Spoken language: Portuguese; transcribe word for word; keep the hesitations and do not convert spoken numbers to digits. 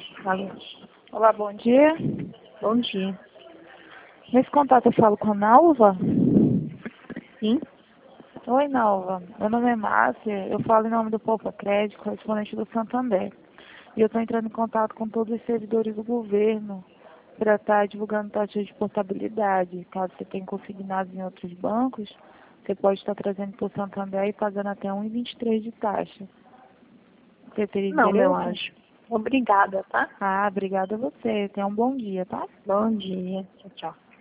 Alô. Olá, bom dia. Bom dia. Nesse contato eu falo com a Nalva? Sim? Oi, Nalva. Meu nome é Márcia. Eu falo em nome do Poupa Crédito, correspondente do Santander. E eu estou entrando em contato com todos os servidores do governo para estar divulgando taxas de portabilidade. Caso você tenha consignados em outros bancos, você pode estar trazendo para o Santander e pagando até um vírgula vinte e três de taxa. Você teria Não, meu interesse? anjo. Obrigada, tá? Ah, obrigada a você. Tenha um bom dia, tá? Bom dia. Tchau, tchau.